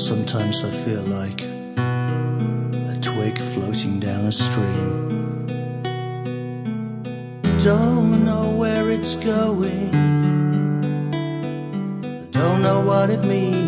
Sometimes I feel like a twig floating down a stream. Don't know where it's going, don't know what it means.